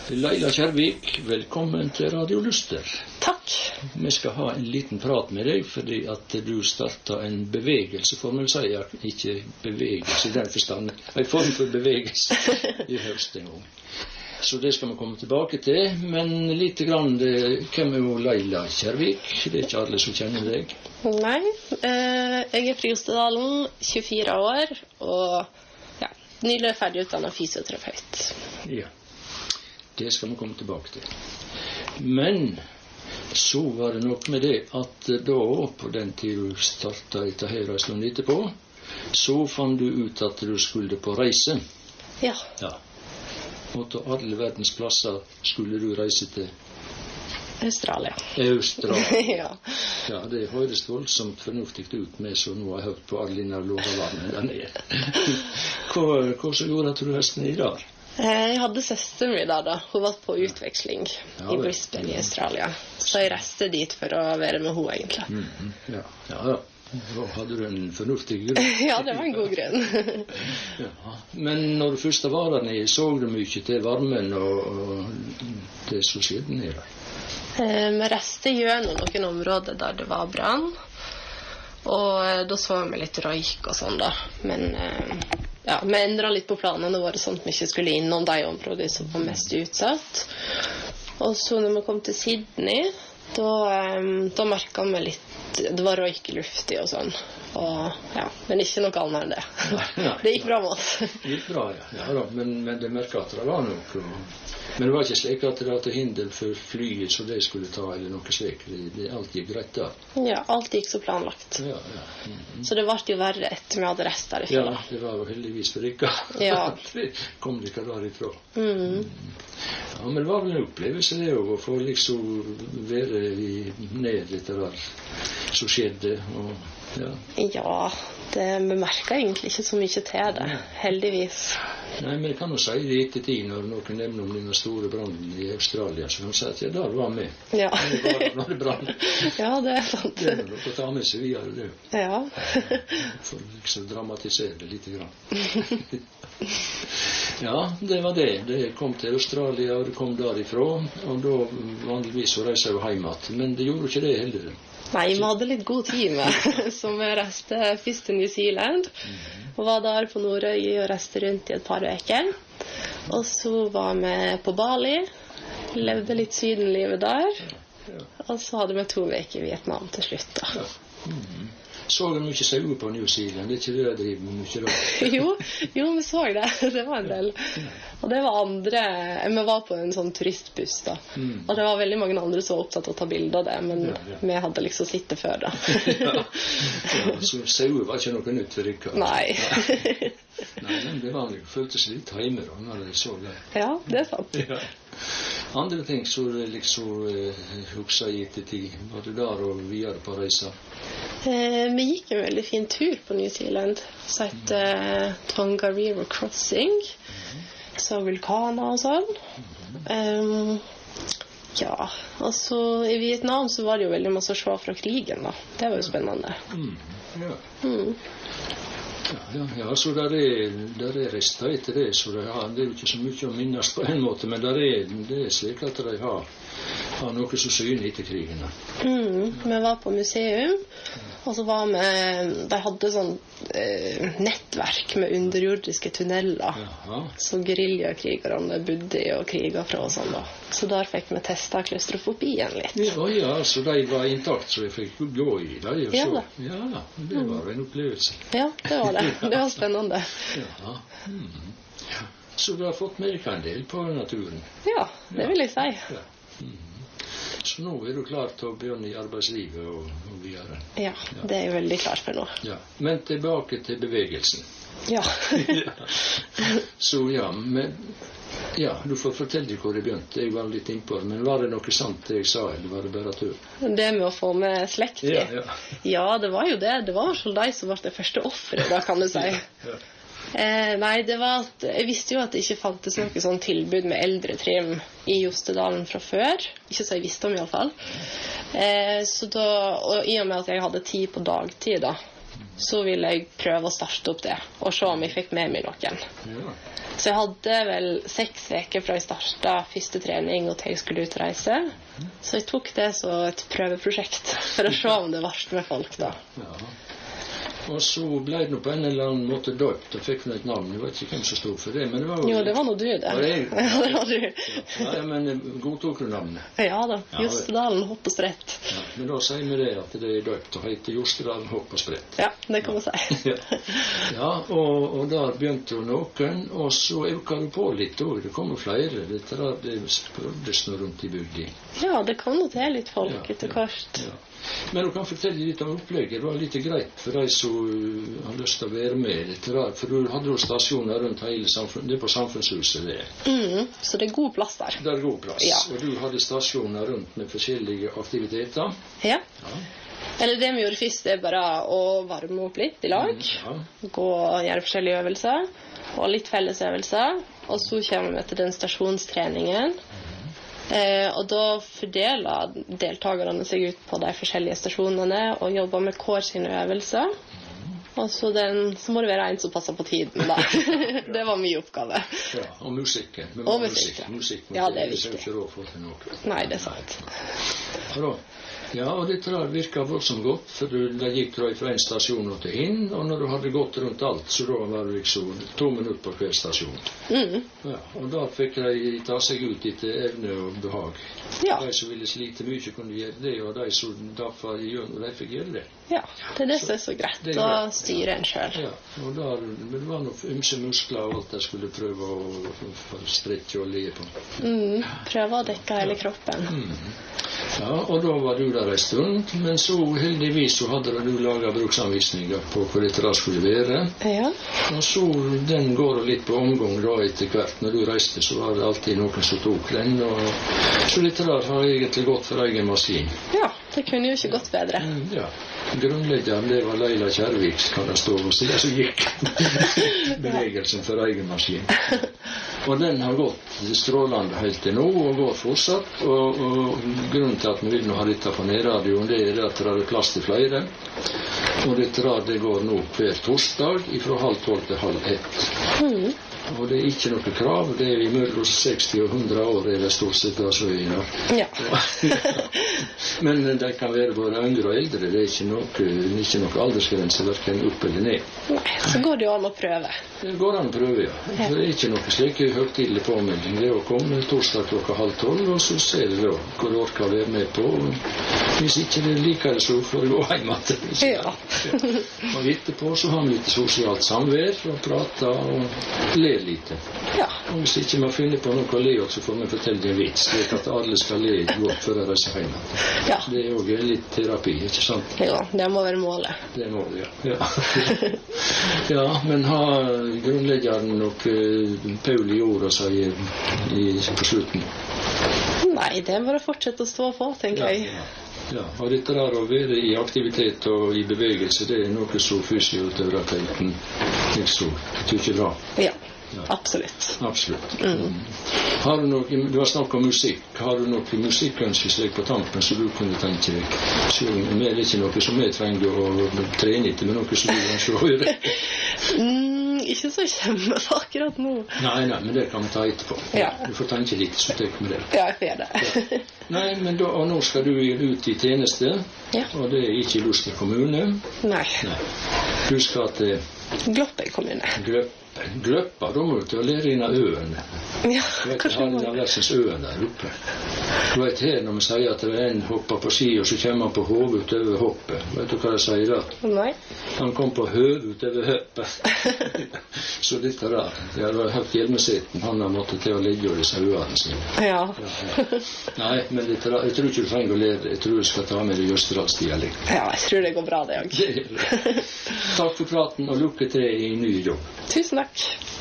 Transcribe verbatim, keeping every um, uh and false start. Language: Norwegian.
Laila Kjærvik, velkommen til Radio Luster. Takk. Vi skal ha en liten prat med deg, fordi at du startet en bevegelse, for meg å si, ikke bevegelse i den forstand, en form for bevegelse i høst en gang. Så det skal vi komme tilbake til, men lite grann, det, hvem er jo Laila Kjærvik? Det er ikke alle som kjenner deg. Nei, eh, jeg er fra Jostedalen, tjuefire år, og ja, nylig ferdig utdannet fysioterapeut. Ja. Det skal vi komme tilbake til. Men så var det nok med det at da, på den tid du startet etter her en stund etterpå, så fant du ut at du skulle på reise. Ja. Ja. Og til alle verdens plasser skulle du reise til Australia. Australia. Ja. Ja, det høres voldsomt fornuftig ut med, så nå har jeg hørt på Arlina Lovavarmen der nede. Hva, hva som gjorde at du reiste ned der? Jeg hadde søster min der da. Hun var på utveksling ja, i Brisbane i Australia. Så jeg reiste dit for å være med henne egentlig. Mm-hmm. Ja, ja, ja. Da hadde du en fornuftig grunn. Ja, det var en god grunn. Ja. Men når du først var der nede, så du mye til varmen og, og det som skjedde nede der? Vi reiste gjennom noen områder der det var brann. Og da så vi litt røyk og sånn da. Men ja, vi endret litt på planene våre sånn at vi ikke skulle innom de områdene som var mest utsatt. Og så når vi kom til Sydney, da, da merket vi litt, det var røyk i luften og sånn. Og, ja, men ikke noe annet enn det. Nei, det gikk bra med oss. Det gikk bra, ja. Ja da, men, men det merket at det var noe. Men det var ikke slik at det var til hinder for flyet så det skulle ta, eller noe slik. Det, det alt gikk greit da. Ja, alt gikk så planlagt. Ja, ja. Mm-hmm. Så det ble jo verre etter vi hadde rest derifra. Ja, det var jo heldigvis for ikke. Ja. Det kom det ikke derifra. Mm. Ja, men det var vel en opplevelse det å få liksom være i, ned etter det som skjedde. Og, ja. Ja, det, vi merket egentlig ikke så mye til det, heldigvis. Nei, men jeg kan jo si det i ettertid når noen nevner om denne store brannen i Australia, så kan jeg si at ja, der var vi. Ja. Når det brann. Ja, det er sant. Det er noe å ta med seg videre, det. Ja. For liksom dramatisere det litt grann. Ja, det var det. Det kom til Australia, og det kom derifra, og da vanligvis så reiser jeg jo hjem igjen, men det gjorde ikke det heller. Nei, vi hadde litt god tid med, så vi reiste først til New Zealand, og var der på Nordøy og reiste rundt i et par veker. Og så var vi på Bali, levde litt sydenlivet der, og så hadde vi to veker i Vietnam til slutt da. Ja. Mm-hmm. Så du mye sauer på New Zealand? Det er ikke det jeg driver med mye da? jo, jo, vi så det. Det var en del. Og det var andre, vi var på en sånn turistbuss da. Mm. Og det var veldig mange andre som var opptatt av å ta bilder av det, men ja, ja. Vi hadde liksom sittet før da. Ja. Ja, så sauer var ikke noe nytt for ikke? Nei. Nei, men det var det. Føltes litt hjemme da, når jeg så det. Ja, det er sant. Ja. Andre ting så det liksom eh, huksa i ettertid, var det der og videre på reisa? Eh, vi gikk en veldig fin tur på New Zealand, så het eh, Tonga River Crossing, mm-hmm. så vulkaner og sånn. Mm-hmm. Um, ja, og så i Vietnam så var det jo veldig masse å se fra krigen da. Det var jo spennende. Mm, ja. Mm. Ja, ja, ja, så der er, der er rester etter det, så det, ja, det er jo ikke så mye å minnes på en måte, men der er, det er slik at de har, har noe som syner etter krigen. Mm, vi var på museum, og så var vi, de hadde sånn eh, nettverk med underjordiske tunneler, Jaha. Så guerilljakrigerne bodde i og kriget fra og sånn da. Så der fikk vi testet klaustrofobien litt. Ja, ja, så de var intakt, så de fikk gå i det. Ja, da. Ja, det var en opplevelse. Ja, det var det. Det var spennende. Ja. Mm. Ja. Så du har fått med deg en del på naturen? Ja, det vil jeg si. Ja. Mm. Så nå er du klar til å begynne i arbeidslivet og, og videre? Ja, ja, det er jeg veldig klar for nå. Ja. Men tilbake til bevegelsen. Ja. Ja. Så ja, men ja, du får fortelle deg hvor det begynte. Jeg var litt innpå det, men var det noe sant det jeg sa, eller var det bare tøv? Det med å få med slekt i. Ja, ja. Ja, det var jo det. Det var jo de som var det første offeret, da kan du si. Ja. Eh, nei, det var at jeg visste jo at det ikke fantes noe sånn tilbud med eldre trim i Jostedalen fra før. Ikke så jeg visste om i alle fall. Eh, så da, og i og med at jeg hadde tid på dagtid da, så ville jeg prøve å starte opp det, og se om jeg fikk med meg noen. Ja. Så jeg hadde vel seks veker fra jeg startet første trening og til jeg skulle utreise. Så jeg tok det som et prøveprosjekt for å se om det var med folk da. Ja. Og så ble det nå på en eller annen måte døpt, og fikk hun et navn. Jeg vet ikke hvem som stod for det, men det var jo... Jo, det var noe du, det. Var det jeg? Ja, det var du. Ja, ja, men godtok du navnet? Ja da, Jostedalen hopp og sprett. Ja, men da sier vi det at det er døpt, og heter Jostedalen hopp og sprett. Ja, det kan man si. Ja, ja og, og der begynte jo noen, og så økte du på litt også. Det kom jo flere, det, det sprøddes nå rundt i bygden. Ja, det kom nå til litt folk Ja, etter ja, hvert. ja. Men du kan fortelle litt om opplegget. Det var litt greit for de som uh, har lyst til å være med. For du hadde jo stasjoner rundt hele samfunnet. Det er på Samfunnshuset det. Mm, så det er god plass der. Det er god plass. Ja. Og du hadde stasjoner rundt med forskjellige aktiviteter. Ja. Ja. Eller det vi gjorde først, er bare å varme opp litt i lag. Mm, ja. Gå og gjøre forskjellige øvelser. Og litt fellesøvelser. Og så kommer vi til den stasjonstreningen. Eh, og da fordeler deltakerne seg ut på de forskjellige stasjonene og jobber med hver sine øvelser. Og så, den, så må det være en som passer på tiden da. Det var mye oppgave. Ja, og musikken. Men Og musikken. Musikk, ja, det er viktig. Ikke råd for til noe. Nei, det er sant. Ja, ja, og dette der virket voldsomt godt, for du, det gikk da fra en stasjon og til inn, og når du hadde gått rundt alt, så da var det liksom to minutter på hver stasjon. Mm. Ja, og da fikk de ta seg ut etter evne og behag. Ja. De som ville slite mye kunne gjøre det, og de som derfor gjør, de fikk gjøre det. Ja, det er det som er så greit, Det er å greit, styre en selv. Ja, og der, men det var noen ymse muskler og alt de skulle prøve å, å, å strekke og le på. Mm. Prøve å dekke hele kroppen. Mm. Ja, og da var du der en stund, men så heldigvis så hadde du laget bruksanvisninger på hvor dette da skulle være. Ja. Og så den går litt på omgang da etter hvert. Når du reiste så var det alltid noen som tok den, og så dette der har egentlig gått for egen maskin. Ja, det kunne jo ikke gått bedre. Mm, ja. Grunnleggeren, det var Leila Kjærvik, kan det stå og si, så gikk bevegelsen for egen maskin. Og den har gått strålende helt til nå, og går fortsatt, og, og grunnen til at vi vil nå ha dette på nærradioen, det er at det er plass til flere, og dette det går nå hver torsdag, fra halv tolv til halv ett. Mm. Og det er ikke noe krav, det er i mellom seksti og hundre år er det stort sett da så er det. Ja. Men det kan være både yngre og eldre, det er ikke noe, ikke noe aldersgrense, hverken opp eller ned. Nei, så går det jo an å prøve. Det går an å prøve, ja. Det er ikke noe slik høytidelig påmelding. Det er å komme torsdag klokka halv tolv, og så ser du da hvor du orker være med på. Hvis ikke det liker det, så får du gå hjem til. Ja. Og etterpå så har vi litt sosialt samvær, og prater og ler lite. Ja. Og hvis ikke man finner på noe å le, så får man fortelle det en vits, slik at alle skal le godt før de reiser hjem. Ja. Det er jo litt terapi, ikke sant? Jo, det må være målet. Det må det, ja. Ja, ja, men har grunnleggeren nok uh, Paul i ord å si i, i, på slutten? Nei, det er bare å fortsette å stå på, tenker jeg. Ja, ja. Ja, og dette der å være i aktivitet og i bevegelse, det er noe som fysioterapeuten liksom tykker bra. Ja, ja. Absolutt. Absolutt. Mm. Har du noe, du har snakket om musikk, har du noe musikkønske slik på tampen som du kunne tenke deg? Så det er ikke noe som jeg trenger å trene etter, men noe som du kan se gjøre. Mm, ikke så kjemme på akkurat nå. Nei, nei, men det kan vi ta etterpå. Ja. Du får tenke litt, så tek vi det. Ja, jeg får gjøre det. Ja. Nei, men da, og nå skal du ut i tjeneste, ja. Og det er ikke Luster kommune. Nei. Nei. Du skal til Gloppen kommune. Gløppa. Gløppa, da må du til å lære inn av øene. Ja, du vet, kanskje har en av versens øen der oppe. Du vet her når vi sier at en hopper på ski, og så kommer han på hovedet utover hoppet. Vet du hva de sier da? Nei. Han kom på høvet utover hoppet. Så dette der, jeg har hørt Hjelmeseten, han har måttet til å legge over disse øene sine. Ja. Ja, ja. Nei, men dette der, jeg tror ikke du trenger å lære, jeg tror du skal ta med det Jøsterdalsdialekt. Ja, jeg tror det går bra det også. Takk for praten, og lykke til i ny jobb. Tusen takk.